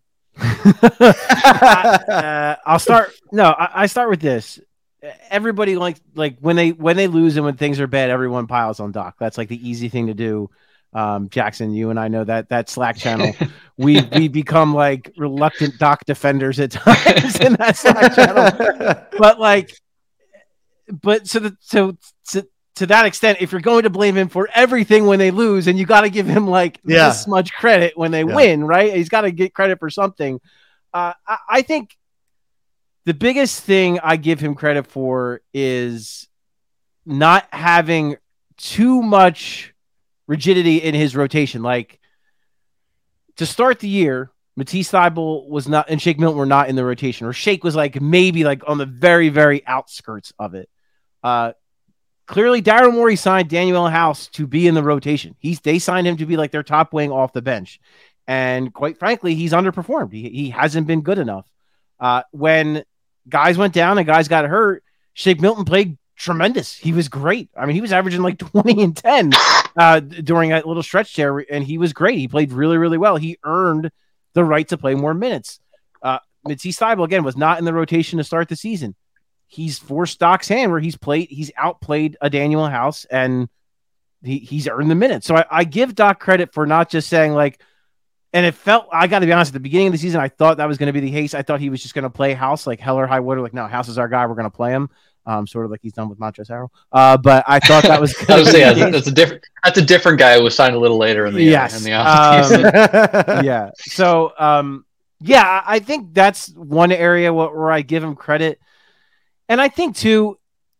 uh, I'll start. No, I, I start with this. Everybody like like when they when they lose and when things are bad, everyone piles on Doc. That's like the easy thing to do. Um, Jackson, you and I know that that Slack channel. we we become like reluctant Doc defenders at times in that Slack channel. But like, but so the so. so to that extent, if you're going to blame him for everything when they lose, and you got to give him like yeah. this much credit when they yeah. win, right? He's got to get credit for something. Uh, I, I think the biggest thing I give him credit for is not having too much rigidity in his rotation. Like to start the year, Matisse Thybulle was not, and Shake Milton were not in the rotation, or Shake was like maybe like on the very, very outskirts of it. Uh, Clearly, Daryl Morey signed Daniel House to be in the rotation. He's they signed him to be like their top wing off the bench, and quite frankly, he's underperformed. He he hasn't been good enough. Uh, when guys went down and guys got hurt, Shake Milton played tremendous. He was great. I mean, he was averaging like twenty and ten uh, during that little stretch there, and he was great. He played really, really well. He earned the right to play more minutes. Uh, Matisse Thybulle again was not in the rotation to start the season. He's forced Doc's hand where he's played, he's outplayed a Daniel House, and he, he's earned the minutes. So I, I give Doc credit for not just saying like, and it felt, I got to be honest, at the beginning of the season, I thought that was going to be the case. I thought he was just going to play House like hell or high water. Like, no, House is our guy. We're going to play him. Um, sort of like he's done with Montrezl Harrell. Uh, but I thought that was, I was saying, that's, that's a different, that's a different guy who was signed a little later in the, yes. uh, in the offseason. Um, yeah. So um, yeah, I think that's one area where, where I give him credit. And I think, too,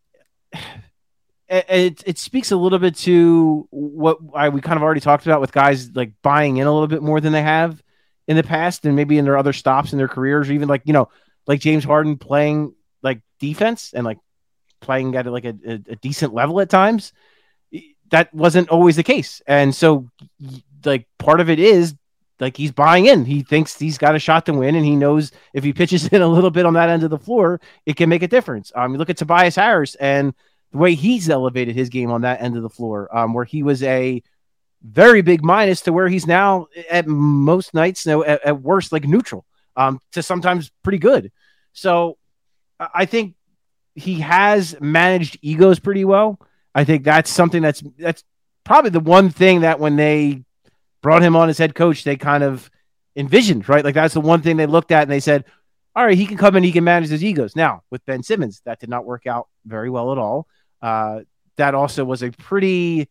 it, it speaks a little bit to what I, we kind of already talked about with guys like buying in a little bit more than they have in the past and maybe in their other stops in their careers, or even like, you know, like James Harden playing like defense and like playing at like a, a, a decent level at times. That wasn't always the case. And so like part of it is like he's buying in. He thinks he's got a shot to win, and he knows if he pitches in a little bit on that end of the floor, it can make a difference. Um, you look at Tobias Harris and the way he's elevated his game on that end of the floor, um, where he was a very big minus to where he's now at most nights, you know, at, at worst, like neutral, um, to sometimes pretty good. So I think he has managed egos pretty well. I think that's something that's, that's probably the one thing that when they brought him on as head coach, they kind of envisioned, right? Like that's the one thing they looked at and they said, all right, he can come in, he can manage his egos. Now with Ben Simmons, that did not work out very well at all. Uh, that also was a pretty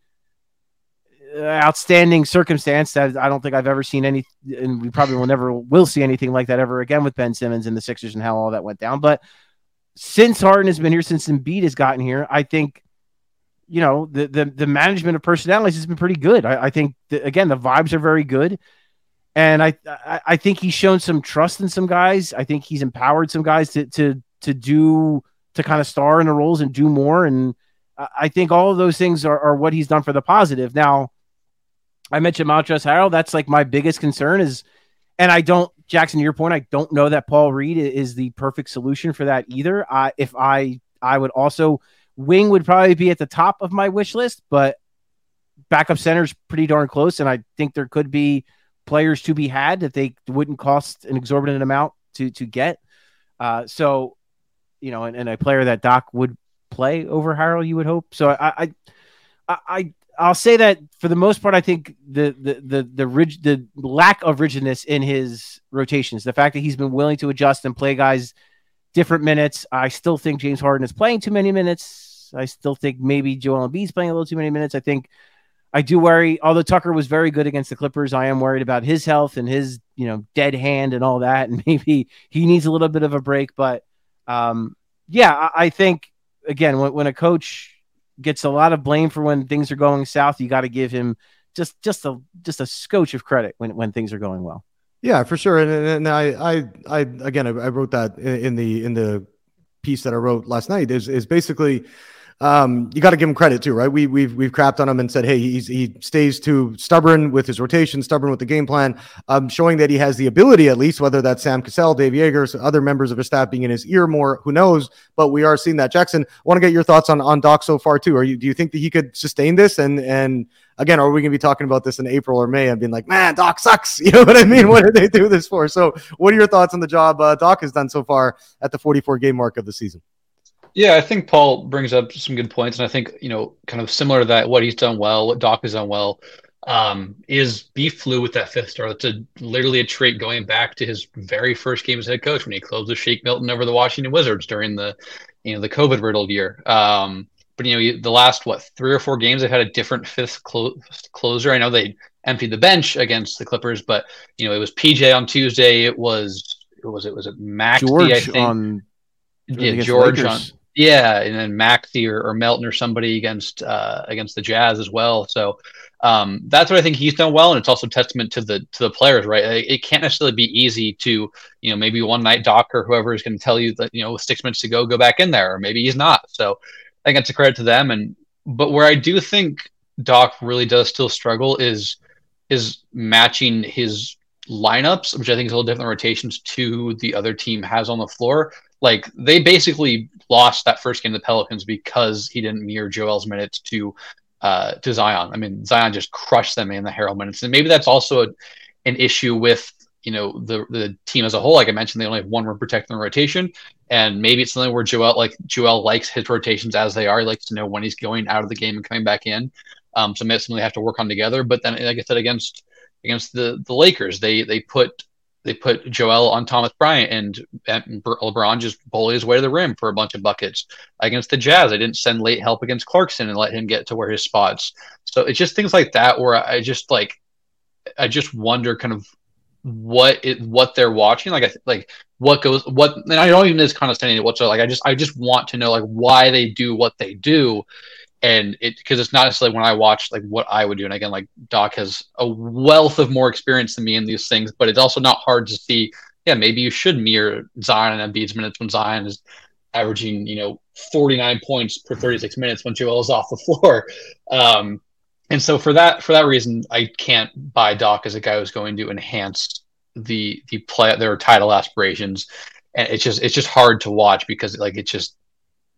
outstanding circumstance that I don't think I've ever seen any, and we probably will never will see anything like that ever again with Ben Simmons and the Sixers and how all that went down. But since Harden has been here, since Embiid has gotten here, I think, you know, the the, the management of personalities has been pretty good. I, I think, the, again, the vibes are very good. And I, I I think he's shown some trust in some guys. I think he's empowered some guys to to to do, to kind of star in the roles and do more. And I think all of those things are, are what he's done for the positive. Now, I mentioned Montrezl Harrell. That's like my biggest concern is, and I don't, Jackson, to your point, I don't know that Paul Reed is the perfect solution for that either. I, if I, I would also, wing would probably be at the top of my wish list, but backup center is pretty darn close. And I think there could be players to be had that they wouldn't cost an exorbitant amount to, to get. Uh, so, you know, and, and a player that Doc would play over Harrell, you would hope. So I, I, I, I'll say that for the most part, I think the the the the, rig, the lack of rigidness in his rotations, the fact that he's been willing to adjust and play guys different minutes. I still think James Harden is playing too many minutes. I still think maybe Joel Embiid's playing a little too many minutes. I think I do worry, although Tucker was very good against the Clippers, I am worried about his health and his, you know, dead hand and all that. And maybe he needs a little bit of a break. But um, yeah, I, I think, again, when, when a coach gets a lot of blame for when things are going south, you got to give him just just a just a scotch of credit when, when things are going well. Yeah, for sure. And, and I, I, I, again, I, I wrote that in the in the piece that I wrote last night. Is is basically, um, you got to give him credit too, right? We we've we've crapped on him and said, hey, he's he stays too stubborn with his rotation, stubborn with the game plan, um, showing that he has the ability, at least, whether that's Sam Cassell, Dave Yeager, other members of his staff being in his ear more, who knows? But we are seeing that. Jackson, I want to get your thoughts on on Doc so far too. Are you do you think that he could sustain this? And and again, are we going to be talking about this in April or May and being like, man, Doc sucks? You know what I mean? What did they do this for? So, what are your thoughts on the job uh, Doc has done so far at the forty-four game mark of the season? Yeah, I think Paul brings up some good points. And I think, you know, kind of similar to that, what he's done well, what Doc has done well, um, is be fluid with that fifth star. That's a, literally a trait going back to his very first game as head coach when he closed with Shake Milton over the Washington Wizards during the, you know, the COVID riddled year. Um, but, you know, the last, what, three or four games, they've had a different fifth clo- closer. I know they emptied the bench against the Clippers, but, you know, it was P J on Tuesday. It was, who was it? Was it Maxey, George I think? On, yeah, George on. Yeah, and then Maxey or, or Melton or somebody against uh, against the Jazz as well. So um, that's what I think he's done well, and it's also testament to the to the players, right? It, it can't necessarily be easy to, you know, maybe one night Doc or whoever is going to tell you that, you know, with six minutes to go, go back in there, or maybe he's not. So I think that's a credit to them. And but where I do think Doc really does still struggle is is matching his lineups, which I think is a little different rotations to the other team has on the floor. Like, they basically lost that first game to the Pelicans because he didn't mirror Joel's minutes to uh, to Zion. I mean, Zion just crushed them in the Harrell minutes. And maybe that's also a, an issue with, you know, the the team as a whole. Like I mentioned, they only have one rim protector in the rotation. And maybe it's something where Joel, like Joel likes his rotations as they are. He likes to know when he's going out of the game and coming back in. Um, so maybe it's something they have to work on together. But then, like I said, against against the, the Lakers, they they put They put Joel on Thomas Bryant, and, and LeBron just bullied his way to the rim for a bunch of buckets. Against the Jazz, they didn't send late help against Clarkson and let him get to where his spots. So it's just things like that where I just like, I just wonder kind of what it what they're watching, like I like what goes what. And I don't even is condescending whatsoever. Like I just I just want to know like why they do what they do. And it, because it's not necessarily when I watch like what I would do. And again, like Doc has a wealth of more experience than me in these things, but it's also not hard to see. Yeah, maybe you should mirror Zion and Embiid's minutes when Zion is averaging, you know, forty-nine points per thirty-six minutes when Joel is off the floor. Um, and so for that, for that reason, I can't buy Doc as a guy who's going to enhance the, the play, their title aspirations. And it's just, it's just hard to watch because like, it's just,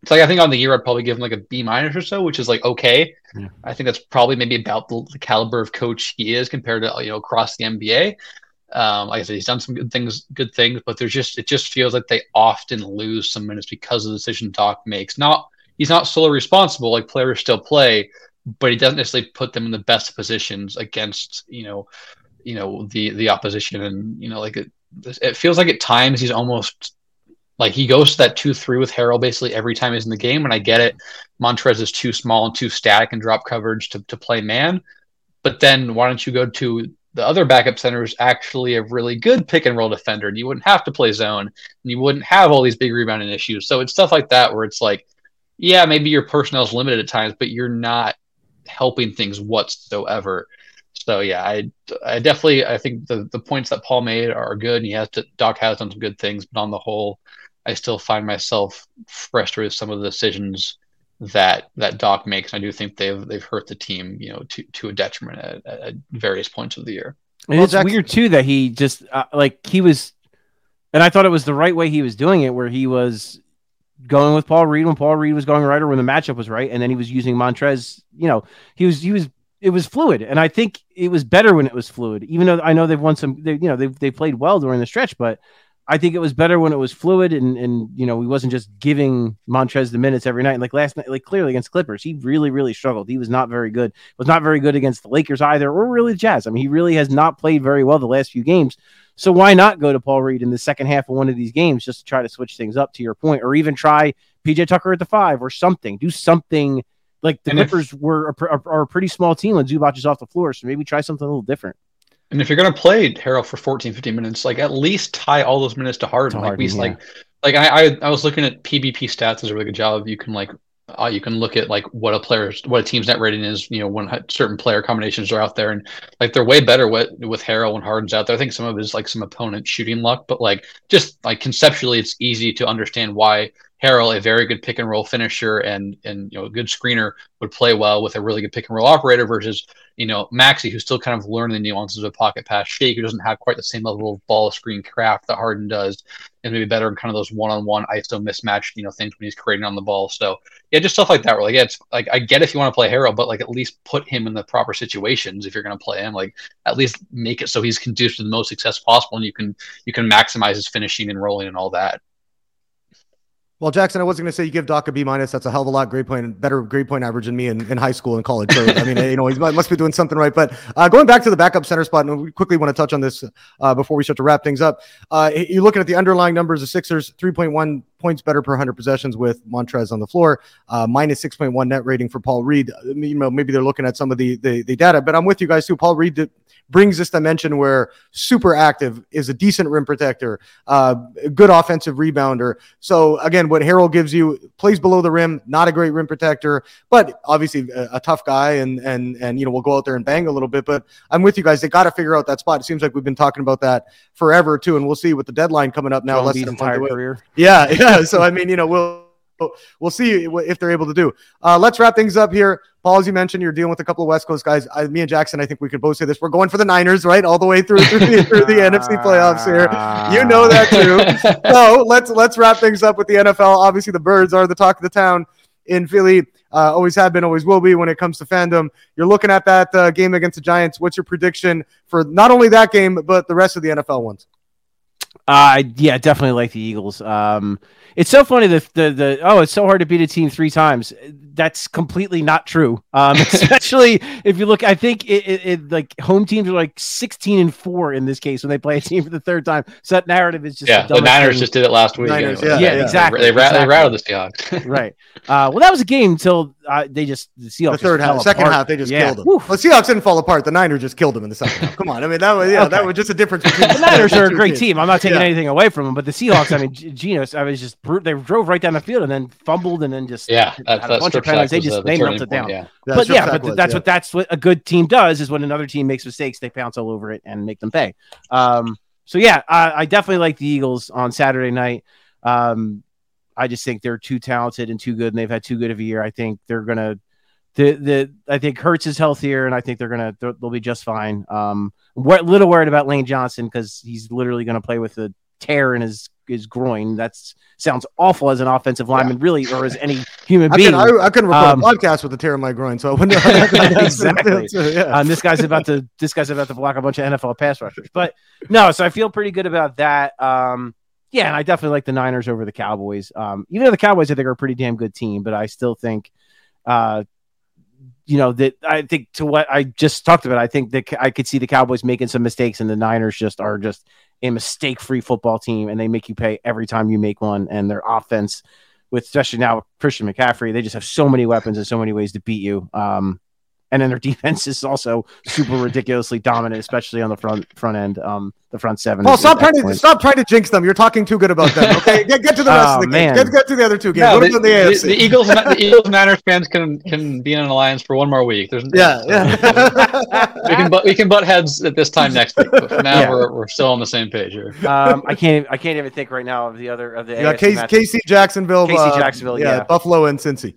It's like I think on the year I'd probably give him like a B minus or so, which is like okay. Yeah. I think that's probably maybe about the, the caliber of coach he is compared to you know across the N B A. Um, like I said, he's done some good things, good things, but there's just it just feels like they often lose some minutes because of the decision Doc makes. Not he's not solely responsible, like players still play, but he doesn't necessarily put them in the best positions against you know, you know the the opposition, and you know like it it feels like at times he's almost like he goes to that two three with Harrell basically every time he's in the game, and I get it. Montrez is too small and too static and drop coverage to to play man, but then why don't you go to the other backup center is actually a really good pick and roll defender, and you wouldn't have to play zone, and you wouldn't have all these big rebounding issues. So it's stuff like that where it's like, yeah, maybe your personnel is limited at times, but you're not helping things whatsoever. So yeah, I I definitely I think the the points that Paul made are good, and he has to Doc has done some good things, but on the whole, I still find myself frustrated with some of the decisions that that Doc makes. I do think they've they've hurt the team, you know, to to a detriment at, at various points of the year. And well, it's Jackson- weird too that he just uh, like he was, and I thought it was the right way he was doing it, where he was going with Paul Reed when Paul Reed was going right or when the matchup was right, and then he was using Montrez. You know, he was he was it was fluid, and I think it was better when it was fluid. Even though I know they've won some, they, you know, they they played well during the stretch, but I think it was better when it was fluid and, and, you know, he wasn't just giving Montrez the minutes every night. Like last night, like clearly against Clippers, he really, really struggled. He was not very good, was not very good against the Lakers either, or really the Jazz. I mean, he really has not played very well the last few games. So why not go to Paul Reed in the second half of one of these games just to try to switch things up, to your point, or even try P J Tucker at the five or something, do something. Like the and Clippers if, were a, are, are a pretty small team when Zubac is off the floor. So maybe try something a little different. And if you're going to play Harrell for fourteen, fifteen minutes, like at least tie all those minutes to Harden. To like Harden, we yeah. like, like I, I, I was looking at P B P stats. Does a really good job. You can like, uh, you can look at like what a player's, what a team's net rating is. You know, when certain player combinations are out there, and like they're way better with with Harrell when Harden's out there. I think some of it is like some opponent shooting luck, but like just like conceptually, it's easy to understand why Harrell, a very good pick and roll finisher and and you know a good screener, would play well with a really good pick and roll operator versus you know Maxey, who's still kind of learning the nuances of pocket pass shake, who doesn't have quite the same level of ball screen craft that Harden does, and maybe better in kind of those one on one I S O mismatch you know things when he's creating on the ball. So yeah, just stuff like that. Where like yeah, it's like I get if you want to play Harrell, but like at least put him in the proper situations if you're going to play him. Like at least make it so he's conducive to the most success possible, and you can you can maximize his finishing and rolling and all that. Well, Jackson, I wasn't going to say you give Doc a B minus. That's a hell of a lot grade point, better grade point average than me in, in high school and college. So, I mean, you know, he must be doing something right. But uh, going back to the backup center spot, and we quickly want to touch on this uh, before we start to wrap things up. Uh, you're looking at the underlying numbers of Sixers, three point one points better per one hundred possessions with Montrez on the floor, uh, minus six point one net rating for Paul Reed. You know, maybe they're looking at some of the, the, the data, but I'm with you guys too. Paul Reed did, brings this dimension where super active, is a decent rim protector, uh, good offensive rebounder. So again, what Harrell gives you, plays below the rim, not a great rim protector, but obviously a, a tough guy, and and and you know, we'll go out there and bang a little bit. But I'm with you guys. They got to figure out that spot. It seems like we've been talking about that forever too, and we'll see with the deadline coming up now. Joel Less Embiid's than a entire month away. career. Yeah, yeah. So I mean, you know, we'll we'll see if they're able to do. Uh, let's wrap things up here. Paul, as you mentioned, you're dealing with a couple of West Coast guys. I, me and Jackson, I think we could both say this. We're going for the Niners, right, all the way through through the, through the N F C playoffs here. You know that too. So let's let's wrap things up with the N F L. Obviously, the Birds are the talk of the town in Philly. Uh, always have been, always will be when it comes to fandom. You're looking at that uh, game against the Giants. What's your prediction for not only that game but the rest of the N F L ones? Uh, yeah, definitely like the Eagles. Um, it's so funny that the, the, oh, it's so hard to beat a team three times. That's completely not true. Um, especially if you look, I think it, it, it like home teams are like sixteen and four in this case when they play a team for the third time. So that narrative is just, yeah, the Niners thing. Just did it last week. Niners, anyway. yeah, yeah, yeah, exactly. They, they, exactly. they rattled the Seahawks. Right. Uh, well, that was a game until uh, they just, the Seahawks. The third half, second apart. half, they just yeah. killed them. Well, the Seahawks didn't fall apart. The Niners just killed them in the second half. Come on. I mean, that was, yeah, okay. That was just a difference between the Niners are a great teams. team. I'm not taking Yeah. anything away from them, but the Seahawks, I mean, Geno, I was just, they drove right down the field and then fumbled and then just yeah, had that, a that bunch of strip sack penalties. They was, just, uh, the they turning melted point, down. yeah. Yeah, But strip yeah, sack but was, that's yeah. what, that's what a good team does, is when another team makes mistakes, they pounce all over it and make them pay. Um, so yeah, I, I definitely like the Eagles on Saturday night. Um, I just think they're too talented and too good, and they've had too good of a year. I think they're gonna, the the I think Hurts is healthier, and I think they're gonna they'll, they'll be just fine. Um, what little worried about Lane Johnson because he's literally gonna play with a tear in his his groin. That sounds awful as an offensive lineman, yeah. really, or as any human I being. Can, I, I couldn't record um, a podcast with a tear in my groin, so I wouldn't know. Exactly. So, yeah. um, this guy's about to this guy's about to block a bunch of N F L pass rushers, but no. So I feel pretty good about that. Um, yeah, and I definitely like the Niners over the Cowboys. Um, even though the Cowboys, I think, are a pretty damn good team, but I still think, uh, you know, that I think to what I just talked about, I think that I could see the Cowboys making some mistakes, and the Niners just are just a mistake-free football team, and they make you pay every time you make one. And their offense, with especially now with Christian McCaffrey, they just have so many weapons and so many ways to beat you. Um, and then their defense is also super ridiculously dominant, especially on the front front end, um, the front seven. Paul, stop trying to stop trying to jinx them. You're talking too good about them. Okay, get, get to the rest oh, of the man. games. Get, get to the other two games. No, what the, about the A F C? The, the Eagles, the Eagles, Niners fans can can be in an alliance for one more week. There's yeah, yeah. we can but we can butt heads at this time next week. But for now, yeah. we're we're still on the same page here. Um, I can't I can't even think right now of the other of the yeah, K C Jacksonville, K C uh, Jacksonville, yeah. yeah, Buffalo and Cincy.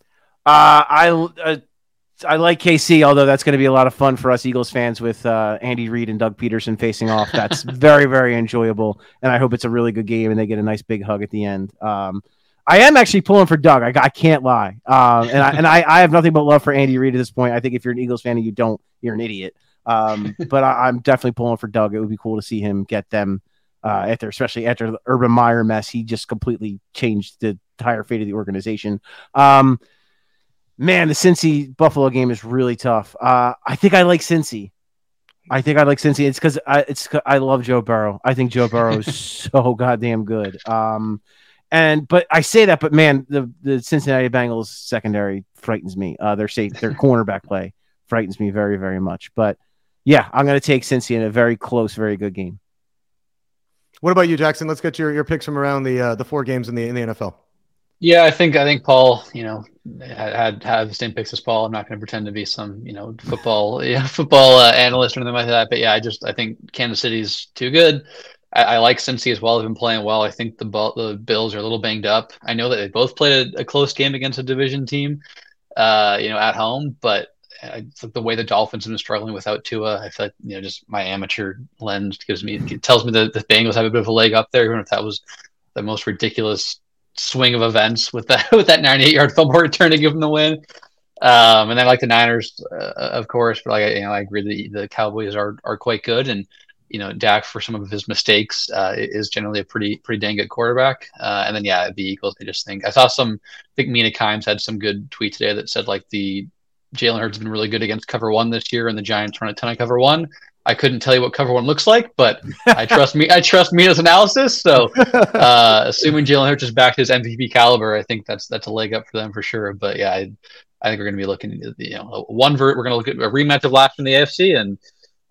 Uh, I. Uh, I like K C, although that's going to be a lot of fun for us Eagles fans with uh, Andy Reid and Doug Peterson facing off. That's very, very enjoyable, and I hope it's a really good game and they get a nice big hug at the end. Um, I am actually pulling for Doug. I, I can't lie, um, and I and I, I have nothing but love for Andy Reid at this point. I think if you're an Eagles fan and you don't, you're an idiot. Um, but I, I'm definitely pulling for Doug. It would be cool to see him get them uh, after, especially after the Urban Meyer mess. He just completely changed the entire fate of the organization. Um, Man, the Cincy Buffalo game is really tough. Uh, I think I like Cincy. I think I like Cincy. It's because I it's I love Joe Burrow. I think Joe Burrow is so goddamn good. Um, and but I say that, but man, the the Cincinnati Bengals secondary frightens me. Uh, their safe, their cornerback play frightens me very, very much. But yeah, I'm going to take Cincy in a very close, very good game. What about you, Jackson? Let's get your, your picks from around the uh, the four games in the in the N F L. Yeah, I think I think Paul, you know, had had, had the same picks as Paul. I'm not going to pretend to be some, you know, football yeah, football uh, analyst or anything like that. But yeah, I just I think Kansas City's too good. I, I like Cincy as well. They've been playing well. I think the the Bills are a little banged up. I know that they both played a, a close game against a division team, uh, you know, at home. But I, the way the Dolphins have been struggling without Tua, I feel like, you know, just my amateur lens gives me it tells me that the Bengals have a bit of a leg up there, even if that was the most ridiculous swing of events with that with that ninety-eight yard fumble return to give them the win. Um, and then like the Niners, uh, of course, but like you know, I agree that the Cowboys are are quite good, and you know, Dak for some of his mistakes uh, is generally a pretty pretty dang good quarterback. Uh, and then yeah, the Eagles. I just think I saw some. I think Mina Kimes had some good tweet today that said like the Jalen Hurts has been really good against cover one this year, and the Giants run a ton of cover one. I couldn't tell you what cover one looks like, but I trust me. I trust Mina's analysis. So, uh, assuming Jalen Hurts is back to his M V P caliber, I think that's that's a leg up for them for sure. But yeah, I, I think we're going to be looking at the, you know, one vert. We're going to look at a rematch of last in the A F C, and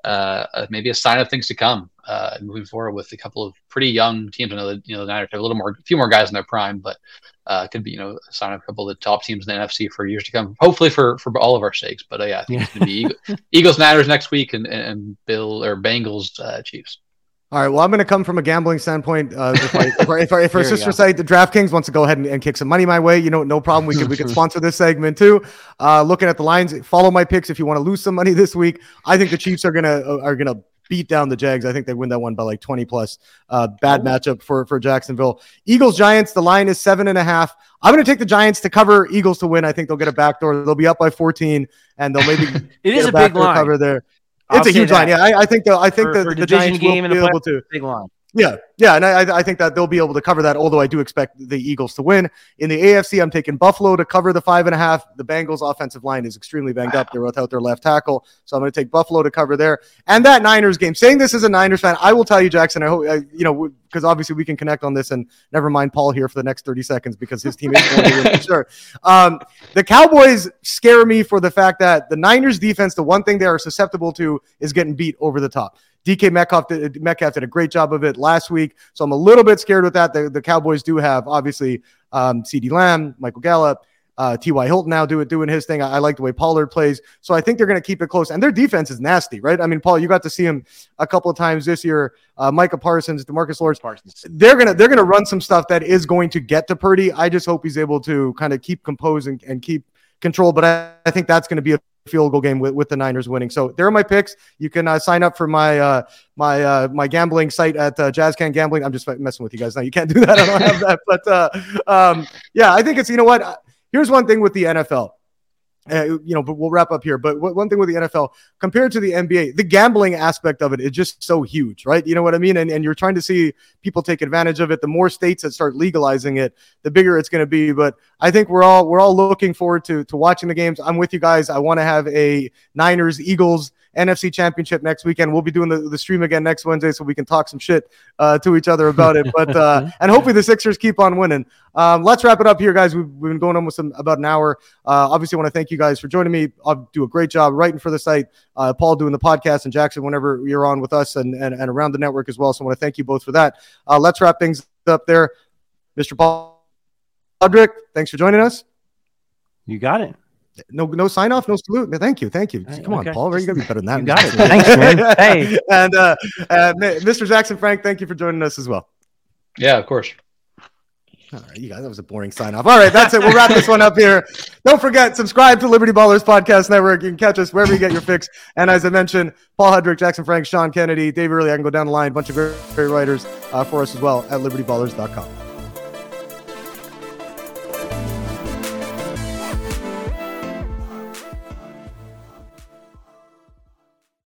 uh, maybe a sign of things to come uh, moving forward with a couple of pretty young teams. I know that, you know, the Niners have a little more, a few more guys in their prime, but uh, it could be, you know, a sign of a couple of the top teams in the N F C for years to come. Hopefully for, for all of our sakes. But uh, yeah, I think it's going to be Eagles, Eagles, Niners next week, and, and Bill or Bengals, uh, Chiefs. All right. Well, I'm going to come from a gambling standpoint. Uh, if, I, if, I, if, I, if our sister site, the DraftKings, wants to go ahead and, and kick some money my way, you know, no problem. We could we could sponsor this segment too. Uh, looking at the lines, follow my picks if you want to lose some money this week. I think the Chiefs are gonna are gonna beat down the Jags. I think they win that one by like twenty plus. Uh, bad matchup for for Jacksonville. Eagles Giants. The line is seven and a half. I'm going to take the Giants to cover, Eagles to win. I think they'll get a backdoor. They'll be up by fourteen, and they'll maybe it is a, a big line cover there. I'll it's a huge line. Yeah, I, I think the I think for, the, for the Giants game will be able to big line. Yeah, yeah, and I, I think that they'll be able to cover that, although I do expect the Eagles to win. In the A F C, I'm taking Buffalo to cover the five and a half. The Bengals' offensive line is extremely banged wow. up. They're without their left tackle, so I'm going to take Buffalo to cover there. And that Niners game, saying this as a Niners fan, I will tell you, Jackson, I hope, I, you know, because obviously we can connect on this, and never mind Paul here for the next thirty seconds because his team is going to win for sure. Um, the Cowboys scare me for the fact that the Niners defense, the one thing they are susceptible to is getting beat over the top. D K Metcalf did, Metcalf did a great job of it last week, so I'm a little bit scared with that. The, the Cowboys do have, obviously, um, CeeDee Lamb, Michael Gallup, uh, T Y Hilton now do it, doing his thing. I, I like the way Pollard plays, so I think they're going to keep it close. And their defense is nasty, right? I mean, Paul, you got to see him a couple of times this year. Uh, Micah Parsons, DeMarcus Lawrence, Parsons. They're gonna they're gonna run some stuff that is going to get to Purdy. I just hope he's able to kind of keep composed and, and keep control, but I, I think that's going to be a field goal game with, with the Niners winning. So there are my picks. You can uh, sign up for my uh, my uh, my gambling site at uh, Jazz Can Gambling. I'm just messing with you guys now. You can't do that. I don't have that. But uh, um, yeah, I think it's, you know what? Here's one thing with the N F L. Uh, you know, but we'll wrap up here. But w- one thing with the N F L compared to the N B A, the gambling aspect of it is just so huge, right? You know what I mean? And, and you're trying to see people take advantage of it. The more states that start legalizing it, the bigger it's going to be. But I think we're all we're all looking forward to to watching the games. I'm with you guys. I want to have a Niners Eagles N F C Championship next weekend. We'll be doing the, the stream again next Wednesday, so we can talk some shit uh, to each other about it. But uh, and hopefully the Sixers keep on winning. Um, let's wrap it up here, guys. We've, we've been going almost some, about an hour. Uh, obviously, I want to thank you guys for joining me. I'll do a great job writing for the site. Uh, Paul doing the podcast, and Jackson whenever you're on with us and, and, and around the network as well. So I want to thank you both for that. Uh, let's wrap things up there. Mister Paul Hudrick, thanks for joining us. You got it. No, no sign off, no salute. Thank you, thank you. Come okay. on, Paul. You gotta be better than that. You got it. Thanks, man. Hey, and uh, uh, Mister Jackson Frank, thank you for joining us as well. Yeah, of course. All right, you guys, that was a boring sign off. All right, that's it. We'll wrap this one up here. Don't forget, subscribe to Liberty Ballers Podcast Network. You can catch us wherever you get your fix. And as I mentioned, Paul Hudrick, Jackson Frank, Sean Kennedy, Dave Early. I can go down the line. A bunch of great, great writers uh, for us as well at liberty ballers dot com.